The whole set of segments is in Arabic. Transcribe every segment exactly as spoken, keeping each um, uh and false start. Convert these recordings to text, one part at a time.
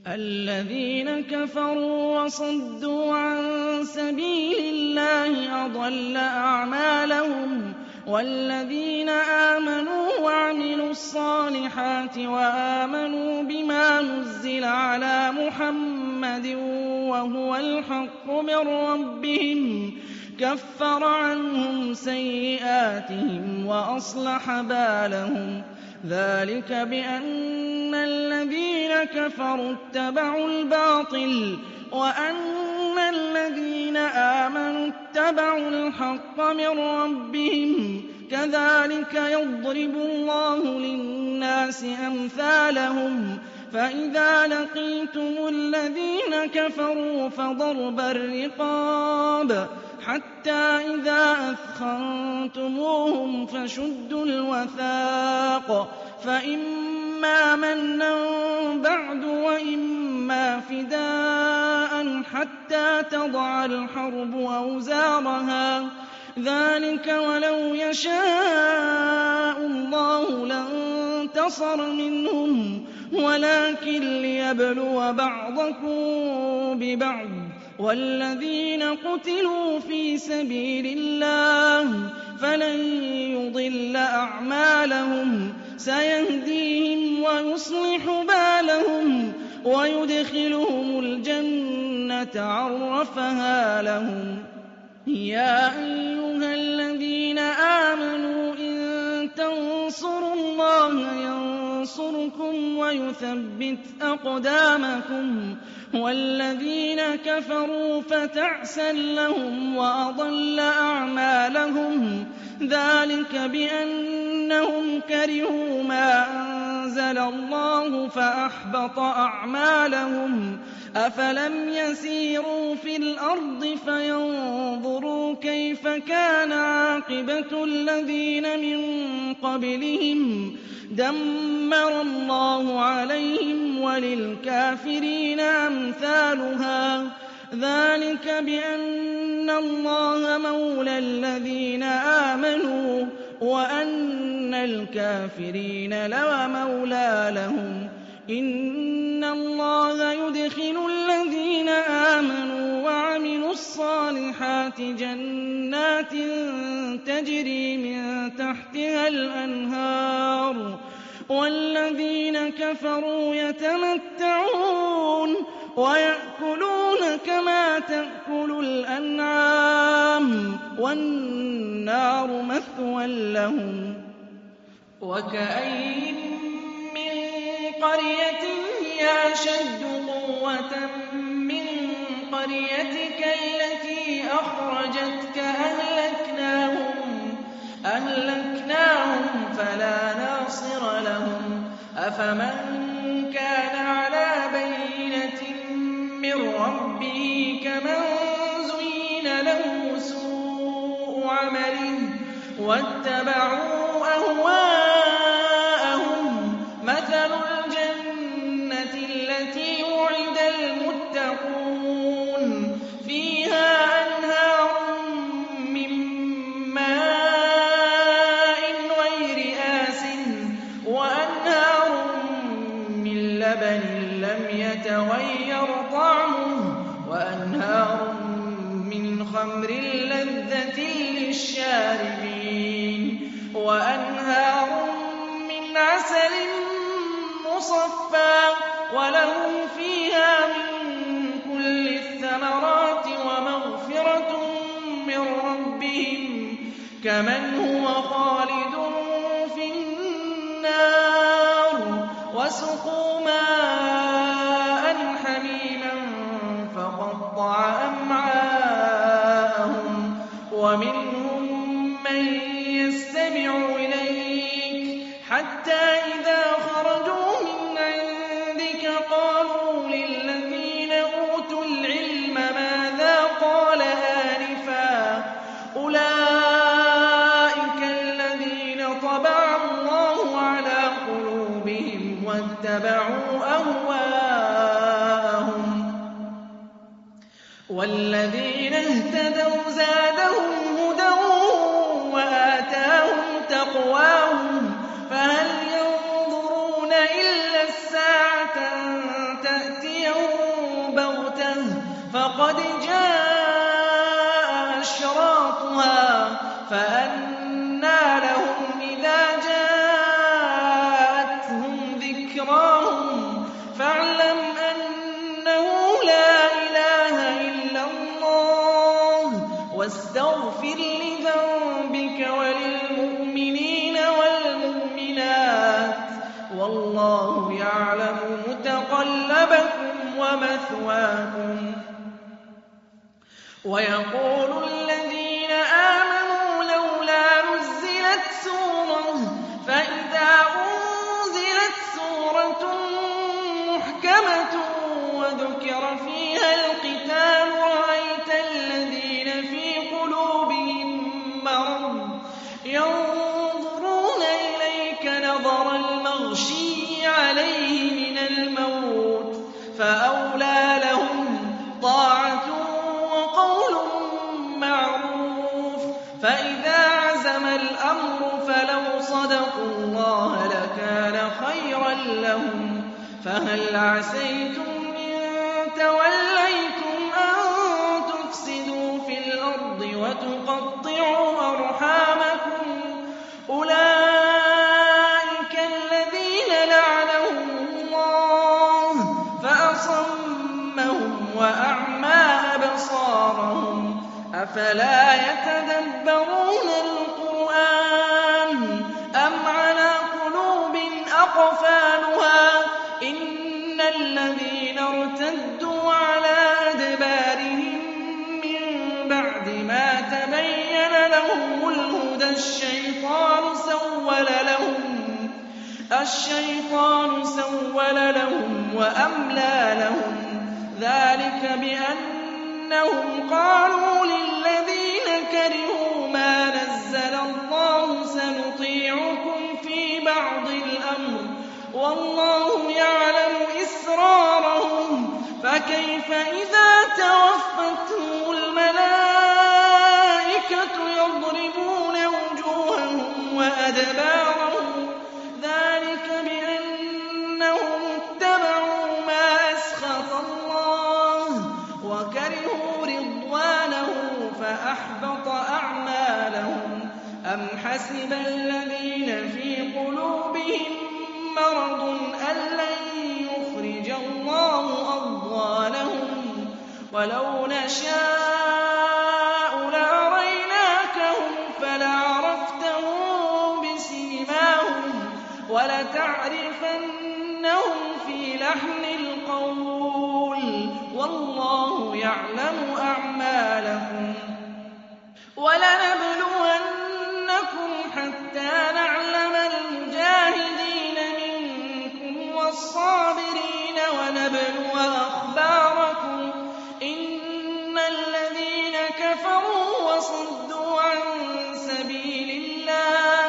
الذين كفروا وصدوا عن سبيل الله أضل أعمالهم والذين آمنوا وعملوا الصالحات وآمنوا بما نزل على محمد وهو الحق من ربهم كفر عنهم سيئاتهم وأصلح بالهم ذلك بأن الذين كفروا اتبعوا الباطل وأن الذين آمنوا اتبعوا الحق من ربهم كذلك يضرب الله للناس أمثالهم فإذا لقيتم الذين كفروا فضرب الرقاب حتى إذا أثخنتموهم فشدوا الوثاق فإما منا بعد وإما فداء حتى تضع الحرب أوزارها ذلك ولو يشاء الله لانتصر منهم ولكن ليبلو بعضكم ببعض والذين قتلوا في سبيل الله فلن يضل أعمالهم سيهديهم ويصلح بالهم ويدخلهم الجنة عرفها لهم يا أيها الذين آمنوا إن تنصروا الله ينصركم ويثبت أقدامكم والذين كفروا فتعسا لهم وأضل أعمالهم ذلك بأنهم كرهوا ما أنزل الله فأحبط أعمالهم أفلم يسيروا في الأرض فينظروا كيف كان عاقبة الذين من قبلهم دمر الله عليهم وللكافرين أمثالها ذلك بأن الله مولى الذين آمنوا وأن الكافرين لا مولى لهم إن الله يدخل الذين آمنوا وعملوا الصالحات جنات تجري من تحتها الأنهار والذين كفروا يتمتعون ويأكلون كما تأكل الأنعام والنار مثوى لهم وكأين من قرية هي أشد قوة من قريتك التي أخرجتك أهلكناهم أهلكناهم فلا ناصر لهم أفمن كان على بينة من ربه كمن زين له سوء عمله واتبعوا أهواءهم مثل الجنة التي وعد المتقون فيها أنهار من ماء غير آسٍ وأنهار من لبن لم يتغير طعمه وأنهار من خمر لذة للشاربين وأنهار من عسل مصفى ولهم فيها من كل الثمرات ومغفرة من ربهم كمن هو خالد في النار وسقوا ماء حميما فقطع أمعاءهم ومنهم من يستمع إليك حتى إذا خرجوا من عندك قالوا للذين أوتوا العلم ماذا قال آنفا أولئك الذين طبع الله على قلوبهم واتبعوا أهواءهم والذين اهتدوا زادهم هدى وآتاهم تقواهم فهل ينظرون إلا الساعة أن تأتي فقد جاء أشراطها فأنى لهم إذا جاءتهم ذكراهم فاعلم أنه لا إله إلا الله واستغفر لذنبك وللمؤمنين والمؤمنات والله يعلم متقلبكم ومثواكم. ويقول الذين آمنوا لولا نزلت سورة فإذا أنزلت سورة محكمة وذكر فيها القتال رأيت الذين في قلوبهم مرض ينظرون إليك نظر المغشي عليه من الموت فأولى لهم طاعة وقول معروف فإذا عزم الأمر فلو صدقوا الله لكان خيرا لهم فهل عسيتم إن توليتم أن تفسدوا في الأرض وتقطعوا أرحامكم أولئك الذين لعنهم الله فأصمهم وأعمى أبصارهم أفلا يتدبرون القرآن أم على قلوب أقفالها إن الذين ارتدوا على أدبارهم من بعد ما تبين لهم الهدى الشيطان سول لهم الشيطان سول لهم وأملى لهم ذلك بأنهم قالوا للذين كرهوا ما نزل الله سنطيعكم في بعض الأمر والله يعلم إسرارهم فكيف إذا توفتهم الملائكة يضربون وجوههم وأدبارهم ذلك بأنهم اتبعوا ما أسخط الله وكرهوا رضوانه فأحبط أعمالهم أم حسب الذين في قلوبهم مرض أن لن يخرج الله أضغانهم ولو نشاء لأريناكهم فلعرفتهم بسيماهم ولتعرفنهم في لحن القول والله يعلم أعمالكم ولنبلونكم حتى نعلم المجاهدين منكم والصابرين ونبلو أخباركم إن الذين كفروا وصدوا عن سبيل الله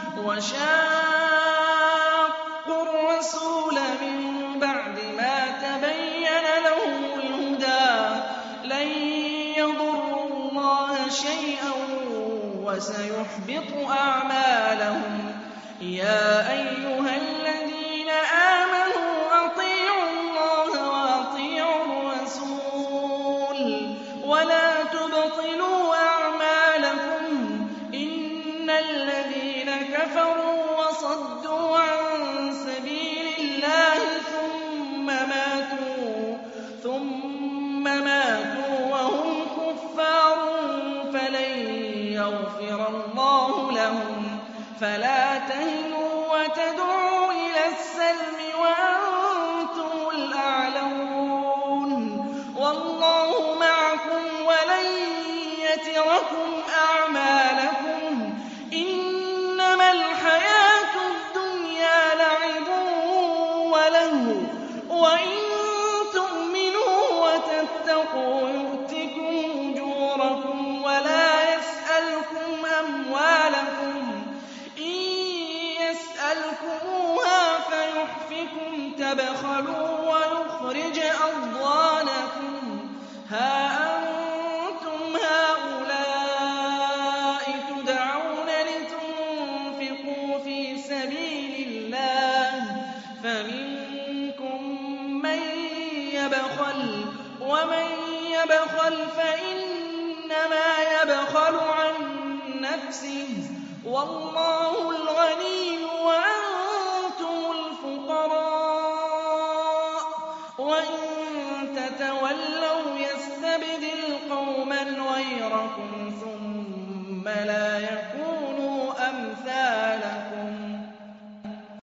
وشاقوا الرسول من بعد ما تبين لهم الهدى لن يضروا الله شيئا وسيحبط أعمالهم يا أيها الذين آمنوا أطيعوا الله وأطيعوا الرسول ولا تبطلوا أعمالكم إن الذين كفروا وصدوا عن سبيل الله ثم ماتوا ثم ماتوا وهم كفار فلن يغفر الله لهم فلا تهنوا وتدعوا إلى السلم وأنتم الأعلون والله معكم ولن يتركم أعمالكم إنما الحياة الدنيا لعب ولهو وإن تؤمنوا وتتقوا يؤتكم أجوركم ولا يسألكم أموالكم إن يسألكموها فيحفكم تبخلوا ويخرج أضغانكم ها أنتم هؤلاء تدعون لتنفقوا في سبيل الله فمنكم من يبخل ومن يبخل فإنما يبخل عن نفسه والله الغني وأنتم الفقراء وإن تتولوا يستبدل قوما غيركم ثم لا